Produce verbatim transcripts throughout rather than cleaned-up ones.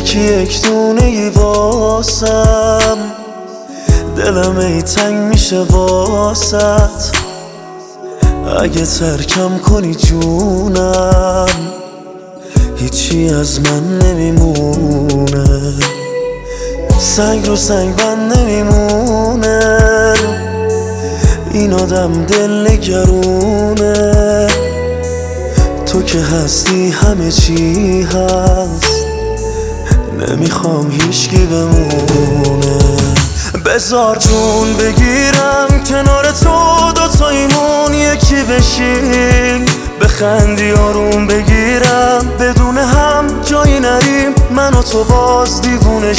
یکی یک دونه ای واسم، دلم ای تنگ میشه واسط. اگه ترکم کنی جونم، هیچی از من نمیمونه. سنگ رو سنگ بند نمیمونه، این آدم دل نگرونه. تو که هستی همه چی هست، نمیخوام هیچکی بمونه. بذار جون بگیرم کنار تو، دوتاییمون یکی بشیم. بخندی آروم بگیرم، بدون هم جایی نریم، من و تو باز دیوونه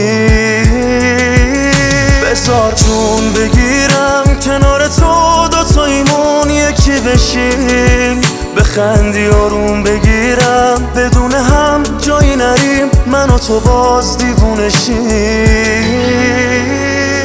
شیم. بذار جون بگیرم کنار تو، دوتاییمون یکی بشیم. بخندی آروم بگیرم، بدون هم جایی نریم، من و تو باز دیوونه شیم.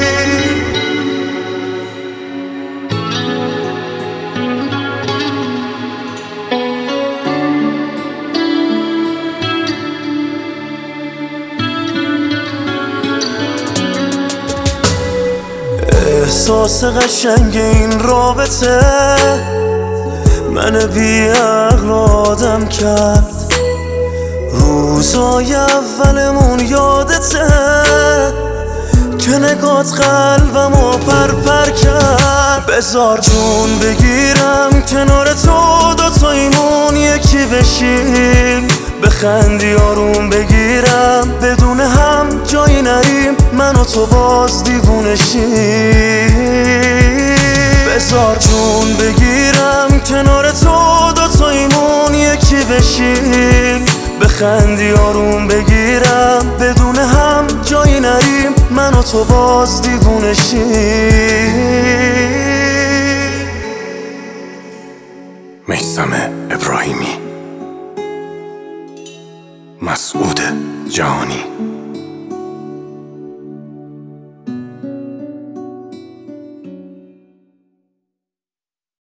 احساس قشنگ این رابطه من بی عقل آدم کرد. روزای اولمون یادته که نگات قلبمو پر پر کرد. بذار جون بگیرم کنار تو، دوتاییمون یکی بشیم. بخندی آروم بگیرم، بدون هم جایی نریم، من و تو باز دیوونه شیم. بذار جون بگیرم کنار تو، دوتاییمون یکی بشیم. بخندی آروم بگیرم، بدون هم جایی نریم، من و تو باز دیوونه شیم. میثم ابراهیمی، مسعود جهانی.